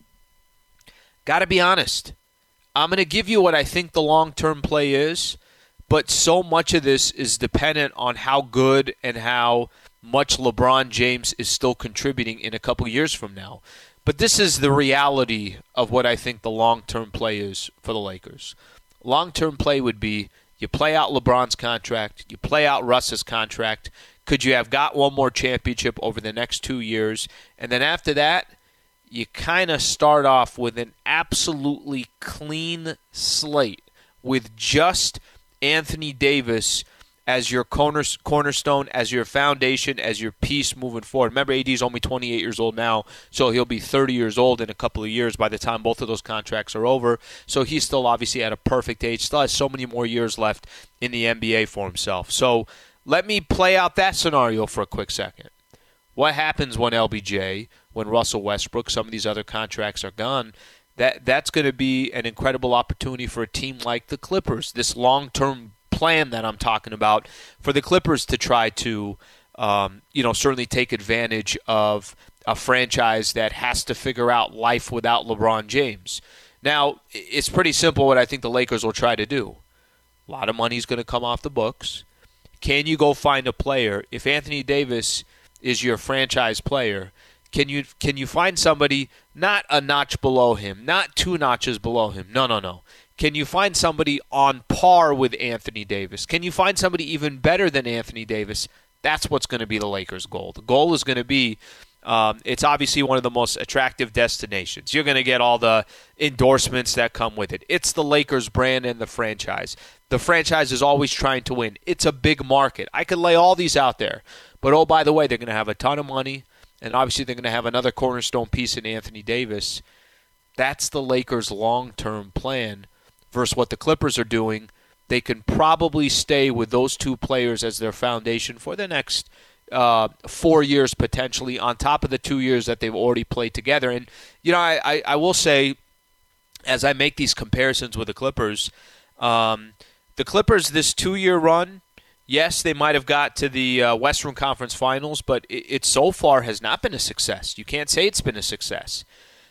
got to be honest, I'm going to give you what I think the long-term play is, but so much of this is dependent on how good and how much LeBron James is still contributing in a couple years from now. But this is the reality of what I think the long-term play is for the Lakers. Long-term play would be you play out LeBron's contract, you play out Russ's contract. Could you have got one more championship over the next 2 years? And then after that, you kind of start off with an absolutely clean slate with just Anthony Davis as your cornerstone, as your foundation, as your piece moving forward. Remember, AD's only 28 years old now, so he'll be 30 years old in a couple of years by the time both of those contracts are over. So he's still obviously at a perfect age, still has so many more years left in the NBA for himself. So let me play out that scenario for a quick second. What happens when LBJ, when Russell Westbrook, some of these other contracts are gone? That's going to be an incredible opportunity for a team like the Clippers, this long-term plan that I'm talking about, for the Clippers to try to, certainly take advantage of a franchise that has to figure out life without LeBron James. Now, it's pretty simple what I think the Lakers will try to do. A lot of money is going to come off the books. Can you go find a player? If Anthony Davis is your franchise player, can you find somebody not a notch below him, not 2 notches below him? No. Can you find somebody on par with Anthony Davis? Can you find somebody even better than Anthony Davis? That's what's going to be the Lakers' goal. The goal is going to be, it's obviously one of the most attractive destinations. You're going to get all the endorsements that come with it. It's the Lakers brand and the franchise. The franchise is always trying to win. It's a big market. I could lay all these out there. But, oh, by the way, they're going to have a ton of money, and obviously they're going to have another cornerstone piece in Anthony Davis. That's the Lakers' long-term plan versus what the Clippers are doing. They can probably stay with those 2 players as their foundation for the next 4 years potentially, on top of the 2 years that they've already played together. And, I will say, as I make these comparisons with the Clippers, this 2-year run, yes, they might have got to the Western Conference Finals, but it so far has not been a success. You can't say it's been a success.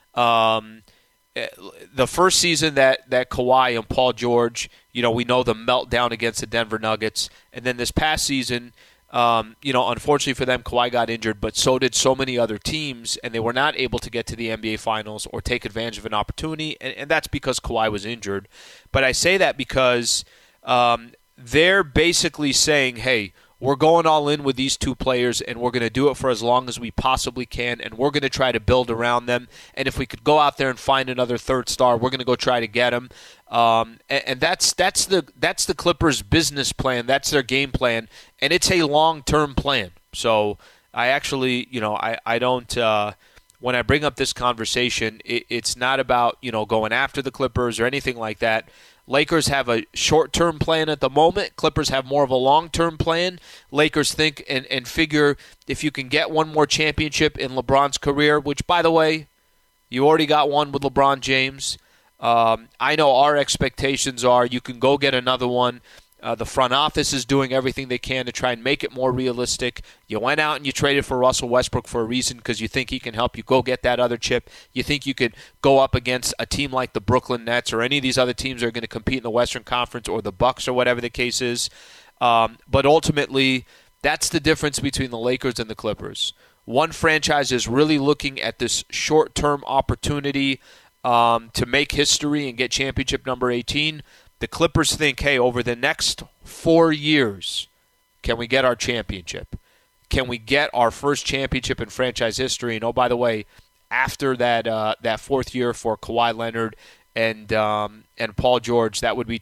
The first season that Kawhi and Paul George, we know the meltdown against the Denver Nuggets. And then this past season, unfortunately for them, Kawhi got injured, but so did so many other teams, and they were not able to get to the NBA Finals or take advantage of an opportunity, and that's because Kawhi was injured. But I say that because they're basically saying, hey, we're going all in with these 2 players, and we're going to do it for as long as we possibly can, and we're going to try to build around them. And if we could go out there and find another third star, we're going to go try to get him. And that's the Clippers' business plan. That's their game plan, and it's a long-term plan. So I actually, I don't. When I bring up this conversation, it's not about going after the Clippers or anything like that. Lakers have a short-term plan at the moment. Clippers have more of a long-term plan. Lakers think and figure if you can get one more championship in LeBron's career, which, by the way, you already got one with LeBron James. I know our expectations are you can go get another one. The front office is doing everything they can to try and make it more realistic. You went out and you traded for Russell Westbrook for a reason because you think he can help you go get that other chip. You think you could go up against a team like the Brooklyn Nets or any of these other teams that are going to compete in the Western Conference or the Bucks or whatever the case is. But ultimately, that's the difference between the Lakers and the Clippers. One franchise is really looking at this short-term opportunity to make history and get championship number 18. The Clippers think, hey, over the next 4 years, can we get our championship? Can we get our first championship in franchise history? And, oh, by the way, after that fourth year for Kawhi Leonard and Paul George, that would be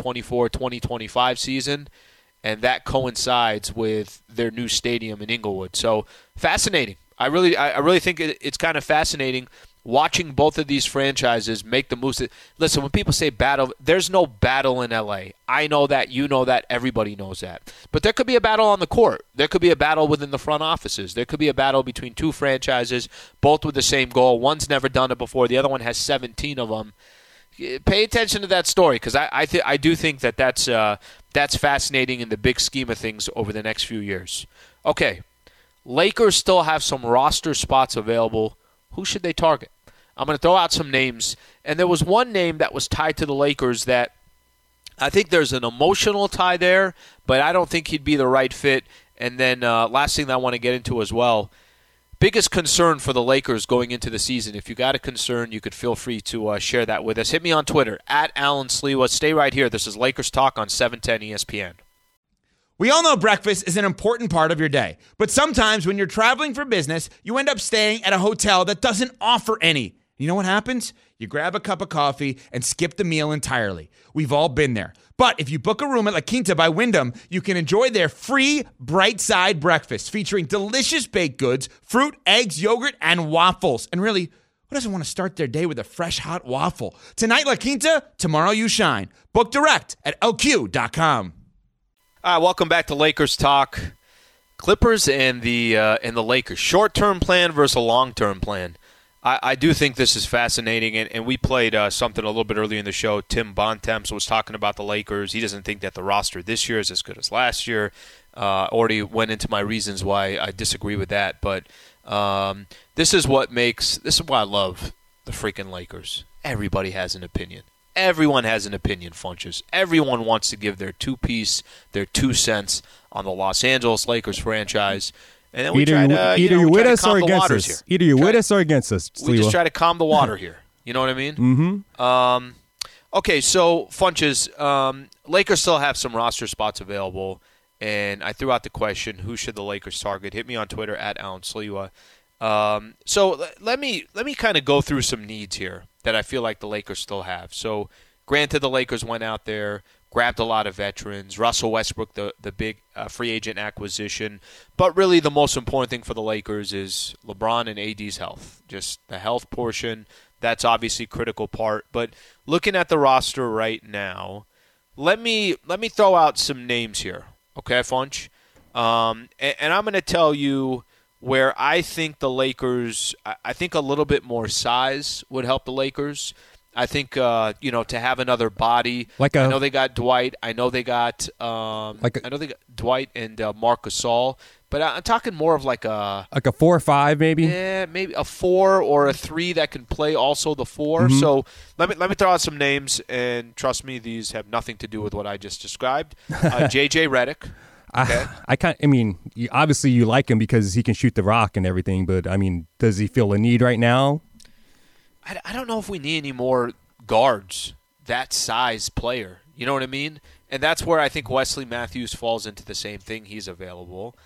2024-2025 season, and that coincides with their new stadium in Inglewood. So fascinating. I really think it's kind of fascinating watching both of these franchises make the moves. Listen, when people say battle, there's no battle in L.A. I know that. You know that. Everybody knows that. But there could be a battle on the court. There could be a battle within the front offices. There could be a battle between two franchises, both with the same goal. One's never done it before. The other one has 17 of them. Pay attention to that story because I do think that's fascinating in the big scheme of things over the next few years. Okay, Lakers still have some roster spots available. Who should they target? I'm going to throw out some names. And there was one name that was tied to the Lakers that I think there's an emotional tie there, but I don't think he'd be the right fit. And then last thing that I want to get into as well, biggest concern for the Lakers going into the season. If you got a concern, you could feel free to share that with us. Hit me on Twitter, @Alan Sliwa. Stay right here. This is Lakers Talk on 710 ESPN. We all know breakfast is an important part of your day, but sometimes when you're traveling for business, you end up staying at a hotel that doesn't offer any. You know what happens? You grab a cup of coffee and skip the meal entirely. We've all been there. But if you book a room at La Quinta by Wyndham, you can enjoy their free Bright Side breakfast featuring delicious baked goods, fruit, eggs, yogurt, and waffles. And really, who doesn't want to start their day with a fresh hot waffle? Tonight, La Quinta, tomorrow you shine. Book direct at LQ.com. All right, welcome back to Lakers Talk. Clippers and the Lakers. Short-term plan versus a long-term plan. I do think this is fascinating, and we played something a little bit earlier in the show. Tim Bontemps was talking about the Lakers. He doesn't think that the roster this year is as good as last year. Already went into my reasons why I disagree with that, but this is why I love the freaking Lakers. Everybody has an opinion. Everyone has an opinion, Funches. Everyone wants to give their 2 cents on the Los Angeles Lakers franchise. And then we try to either you're with us or against us. Either you're with us or against us. We just try to calm the water here. You know what I mean? Mm-hmm. Okay, so Funches, Lakers still have some roster spots available, and I threw out the question: who should the Lakers target? Hit me on Twitter @Alan Sliwa. So let me kind of go through some needs here that I feel like the Lakers still have. So, granted, the Lakers went out there, grabbed a lot of veterans. Russell Westbrook, the big free agent acquisition. But really the most important thing for the Lakers is LeBron and AD's health. Just the health portion, that's obviously a critical part. But looking at the roster right now, let me throw out some names here. Okay, Funch? And I'm going to tell you where I think the Lakers, I think a little bit more size would help the Lakers. I think, to have another body. I know they got Dwight. I know they got Dwight and Marc Gasol. But I'm talking more of like a 4 or 5 maybe. Yeah, maybe a 4 or a 3 that can play also the 4. Mm-hmm. So let me throw out some names, and trust me, these have nothing to do with what I just described. JJ Redick. Okay. Obviously you like him because he can shoot the rock and everything, but does he feel a need right now? I don't know if we need any more guards, that size player. You know what I mean? And that's where I think Wesley Matthews falls into the same thing. He's available.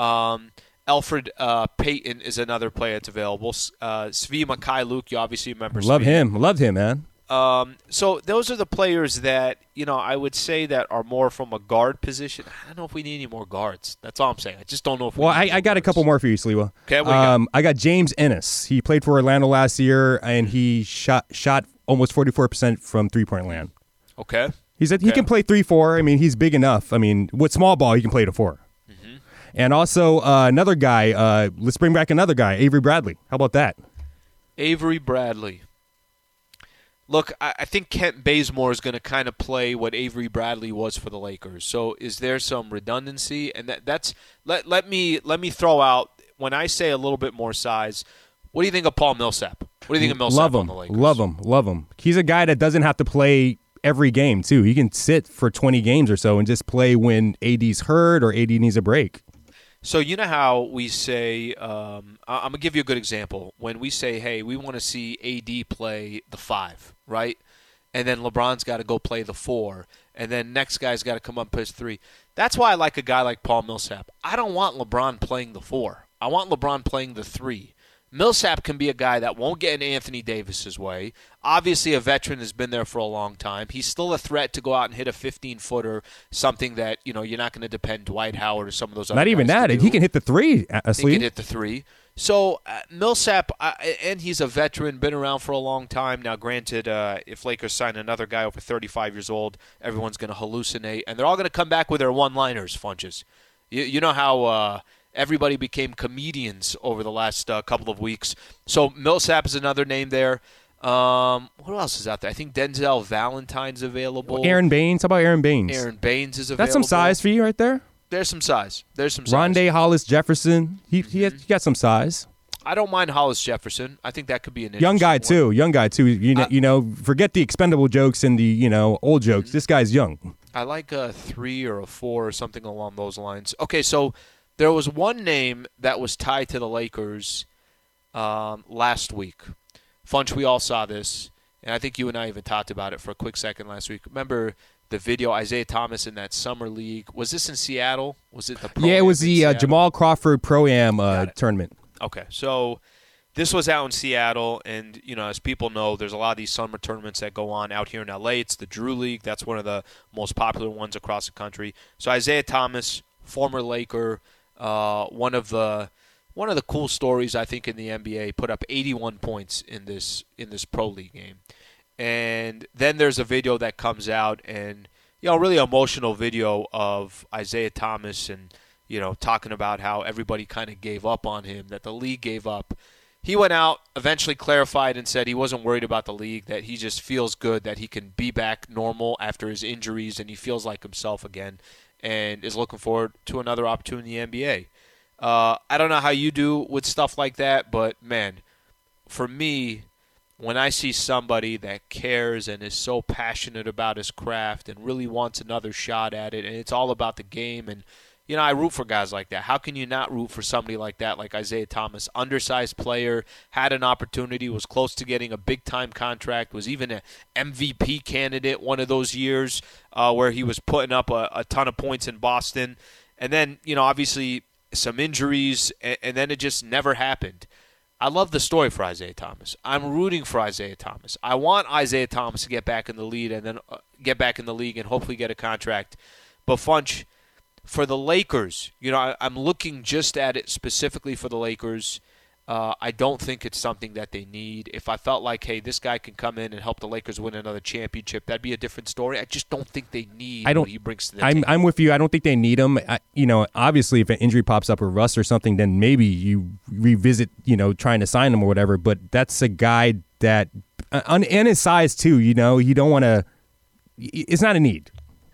Elfrid Payton is another player that's available. Svi Mykhailiuk, you obviously remember. Loved him, man. So those are the players that, I would say that are more from a guard position. I don't know if we need any more guards. That's all I'm saying. I just don't know if we need I got a couple more for you, Sliwa. Okay, what do you got? I got James Ennis. He played for Orlando last year, and he shot almost 44% from three-point land. Okay. He said he can play 3-4. He's big enough. With small ball, he can play to 4. Mm-hmm. And also another guy, let's bring back another guy, Avery Bradley. How about that? Avery Bradley. Look, I think Kent Bazemore is going to kind of play what Avery Bradley was for the Lakers. So is there some redundancy? And that's let me throw out, when I say a little bit more size, what do you think of Paul Millsap? What do you think of Millsap on the Lakers? Love him. He's a guy that doesn't have to play every game, too. He can sit for 20 games or so and just play when AD's hurt or AD needs a break. So you know how we say, I'm going to give you a good example. When we say, hey, we want to see AD play the 5, right? And then LeBron's got to go play the 4. And then next guy's got to come up and push 3. That's why I like a guy like Paul Millsap. I don't want LeBron playing the 4. I want LeBron playing the 3. Millsap can be a guy that won't get in Anthony Davis's way. Obviously, a veteran, has been there for a long time. He's still a threat to go out and hit a 15-footer, something that, you're not going to depend Dwight Howard or some of those other guys. Not even that. He can hit the 3, He can hit the 3. So Millsap, and he's a veteran, been around for a long time. Now, granted, if Lakers sign another guy over 35 years old, everyone's going to hallucinate, and they're all going to come back with their one-liners, Funches. You know how everybody became comedians over the last couple of weeks. So Millsap is another name there. What else is out there? I think Denzel Valentine's available. Aaron Baines. How about Aaron Baines? Aaron Baines is available. That's some size for you right there. There's some size. Rondé Hollis Jefferson. He got some size. I don't mind Hollis Jefferson. I think that could be an young guy one. Young guy too. Forget the expendable jokes and the old jokes. This guy's young. I like a 3 or a 4 or something along those lines. Okay, so there was one name that was tied to the Lakers last week. Funch, we all saw this, and I think you and I even talked about it for a quick second last week. Remember the video, Isaiah Thomas in that summer league? Was this in Seattle? Was it the Pro-Am? Yeah, it was the Jamal Crawford Pro-Am tournament. Okay, so this was out in Seattle, and as people know, there's a lot of these summer tournaments that go on out here in LA. It's the Drew League. That's one of the most popular ones across the country. So Isaiah Thomas, former Laker, one of the cool stories I think in the NBA, put up 81 points in this Pro League game. And then there's a video that comes out, and really emotional video of Isaiah Thomas, and talking about how everybody kind of gave up on him, that the league gave up. He went out, eventually clarified, and said he wasn't worried about the league, that he just feels good that he can be back normal after his injuries, and he feels like himself again, and is looking forward to another opportunity in the NBA. I don't know how you do with stuff like that, but, man, for me, when I see somebody that cares and is so passionate about his craft and really wants another shot at it, and it's all about the game, and, I root for guys like that. How can you not root for somebody like that, like Isaiah Thomas? Undersized player, had an opportunity, was close to getting a big-time contract, was even an MVP candidate one of those years where he was putting up a ton of points in Boston. And then, obviously some injuries, and then it just never happened. I love the story for Isaiah Thomas. I'm rooting for Isaiah Thomas. I want Isaiah Thomas to get back in the lead and then get back in the league and hopefully get a contract. But Funch, for the Lakers, I'm looking just at it specifically for the Lakers. I don't think it's something that they need. If I felt like, hey, this guy can come in and help the Lakers win another championship, that'd be a different story. I just don't think they need what he brings to the team. I'm with you. I don't think they need him. Obviously, if an injury pops up or rust or something, then maybe you revisit, trying to sign him or whatever. But that's a guy that, and his size too, you don't want to – it's not a need.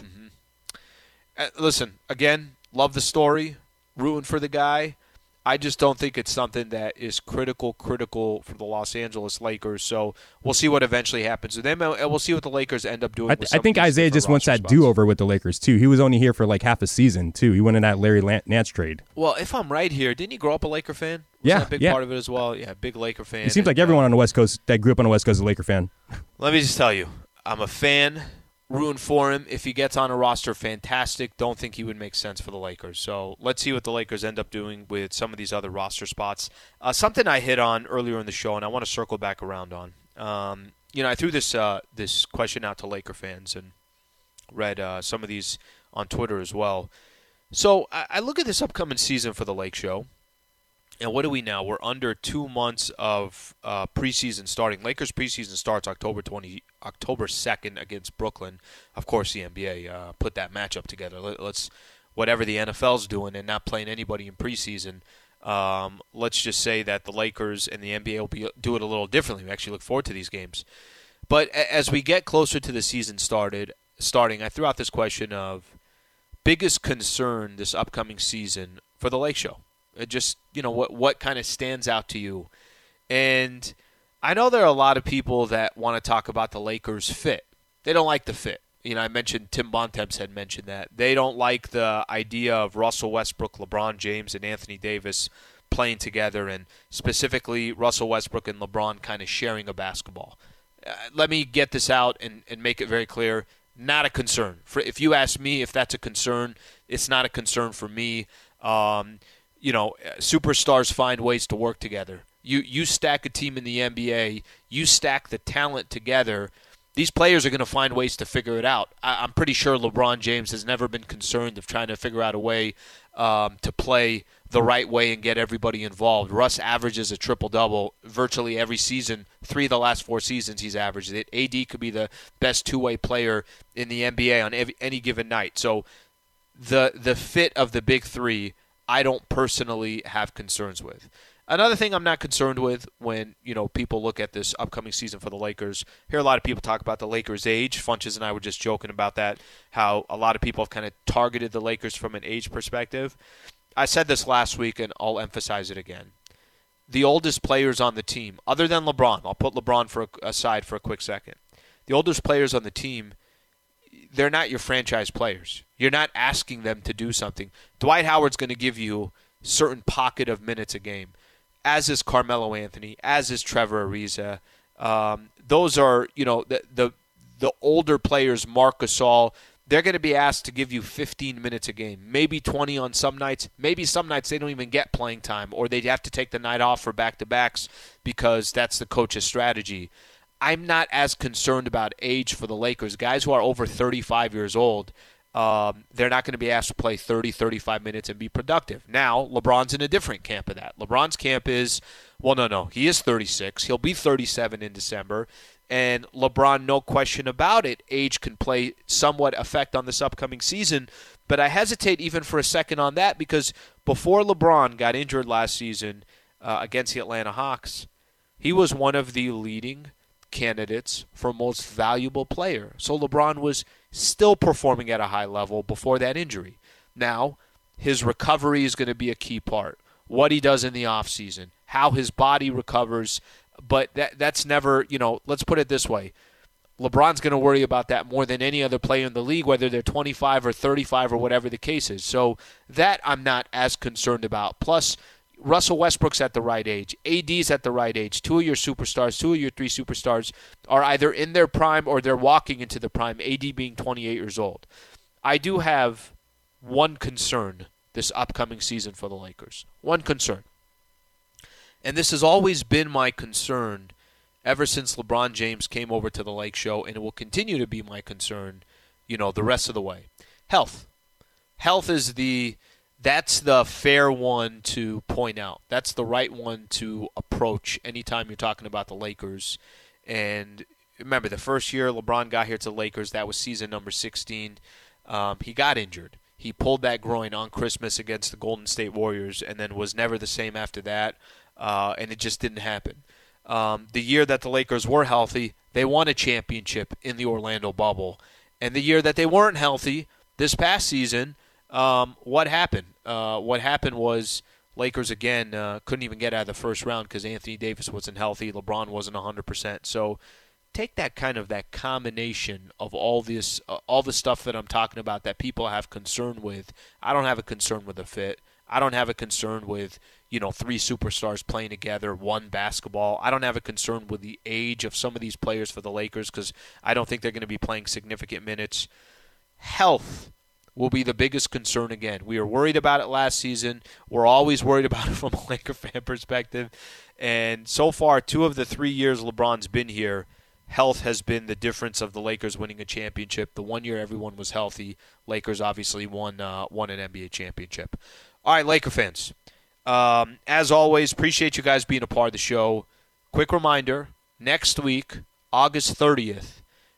Listen, again, love the story, rooting for the guy. I just don't think it's something that is critical for the Los Angeles Lakers. So we'll see what eventually happens with them, and we'll see what the Lakers end up doing. I think Isaiah just wants that do-over with the Lakers, too. He was only here for like half a season, too. He went in that Larry Nance trade. Well, if I'm right here, didn't he grow up a Laker fan? Was that a big part of it as well? Yeah, big Laker fan. It seems like everyone on the West Coast that grew up on the West Coast is a Laker fan. Let me just tell you, I'm a fan. Rooting for him. If he gets on a roster, fantastic. Don't think he would make sense for the Lakers. So let's see what the Lakers end up doing with some of these other roster spots. Something I hit on earlier in the show, and I want to circle back around on. I threw this question out to Laker fans and read some of these on Twitter as well. So I look at this upcoming season for the Lake Show. And what do we now? We're under 2 months of preseason starting. Lakers preseason starts October 2nd against Brooklyn. Of course, the NBA put that matchup together. Let's whatever the NFL's doing and not playing anybody in preseason. Let's just say that the Lakers and the NBA will do it a little differently. We actually look forward to these games. But as we get closer to the season starting, I threw out this question of biggest concern this upcoming season for the Lake Show. Just, what kind of stands out to you? And I know there are a lot of people that want to talk about the Lakers' fit. They don't like the fit. I mentioned Tim Bontemps had mentioned that. They don't like the idea of Russell Westbrook, LeBron James, and Anthony Davis playing together, and specifically Russell Westbrook and LeBron kind of sharing a basketball. Let me get this out and make it very clear. Not a concern. If you ask me if that's a concern, it's not a concern for me. Superstars find ways to work together. You stack a team in the NBA, you stack the talent together, these players are going to find ways to figure it out. I'm pretty sure LeBron James has never been concerned of trying to figure out a way to play the right way and get everybody involved. Russ averages a triple-double virtually every season. 3 of the last 4 seasons he's averaged it. AD could be the best two-way player in the NBA on any given night. So the fit of the big three, I don't personally have concerns with. Another thing I'm not concerned with when, people look at this upcoming season for the Lakers, hear a lot of people talk about the Lakers' age. Funches and I were just joking about that, how a lot of people have kind of targeted the Lakers from an age perspective. I said this last week, and I'll emphasize it again. The oldest players on the team, other than LeBron, I'll put LeBron aside for a quick second. The oldest players on the team, they're not your franchise players. You're not asking them to do something. Dwight Howard's going to give you a certain pocket of minutes a game, as is Carmelo Anthony, as is Trevor Ariza. Those are, the older players, Marc Gasol, they're going to be asked to give you 15 minutes a game, maybe 20 on some nights. Maybe some nights they don't even get playing time, or they'd have to take the night off for back-to-backs because that's the coach's strategy. I'm not as concerned about age for the Lakers. Guys who are over 35 years old, they're not going to be asked to play 30, 35 minutes and be productive. Now, LeBron's in a different camp of that. LeBron's camp is, he is 36. He'll be 37 in December. And LeBron, no question about it, age can play somewhat effect on this upcoming season. But I hesitate even for a second on that because before LeBron got injured last season against the Atlanta Hawks, he was one of the leading candidates for most valuable player. So LeBron was still performing at a high level before that injury. Now, his recovery is going to be a key part. What he does in the offseason, how his body recovers. But that's never, let's put it this way. LeBron's going to worry about that more than any other player in the league, whether they're 25 or 35 or whatever the case is. So that I'm not as concerned about. Plus, Russell Westbrook's at the right age. AD's at the right age. 2 of your superstars, 2 of your 3 superstars are either in their prime or they're walking into the prime, AD being 28 years old. I do have one concern this upcoming season for the Lakers. One concern. And this has always been my concern ever since LeBron James came over to the Lake Show, and it will continue to be my concern, the rest of the way. Health. Health is that's the fair one to point out. That's the right one to approach anytime you're talking about the Lakers. And remember, the first year LeBron got here to the Lakers, that was season number 16. He got injured. He pulled that groin on Christmas against the Golden State Warriors and then was never the same after that. And it just didn't happen. The year that the Lakers were healthy, they won a championship in the Orlando bubble. And the year that they weren't healthy, this past season, what happened? What happened was Lakers, again, couldn't even get out of the first round because Anthony Davis wasn't healthy. LeBron wasn't 100%. So take that combination of all this, all the stuff that I'm talking about that people have concern with. I don't have a concern with the fit. I don't have a concern with 3 superstars playing together, 1 basketball. I don't have a concern with the age of some of these players for the Lakers because I don't think they're going to be playing significant minutes. Health will be the biggest concern again. We were worried about it last season. We're always worried about it from a Laker fan perspective. And so far, 2 of the 3 years LeBron's been here, health has been the difference of the Lakers winning a championship. The 1 year everyone was healthy, Lakers obviously won an NBA championship. All right, Laker fans. As always, appreciate you guys being a part of the show. Quick reminder, next week, August 30th,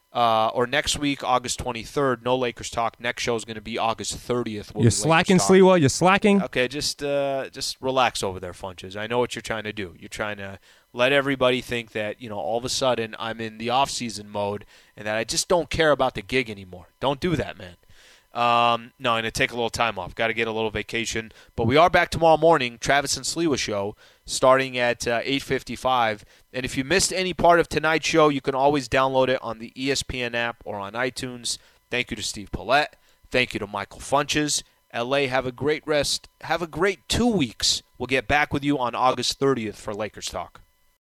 or next week, August 23rd, no Lakers talk. Next show is going to be August 30th. You're slacking, Sliwa. You're slacking. Okay, just relax over there, Funches. I know what you're trying to do. You're trying to let everybody think that, all of a sudden I'm in the off-season mode and that I just don't care about the gig anymore. Don't do that, man. No, I'm going to take a little time off. Got to get a little vacation. But we are back tomorrow morning, Travis and Sliwa show, starting at 8:55. And if you missed any part of tonight's show, you can always download it on the ESPN app or on iTunes. Thank you to Steve Paulette. Thank you to Michael Funches. LA, have a great rest. Have a great 2 weeks. We'll get back with you on August 30th for Lakers Talk.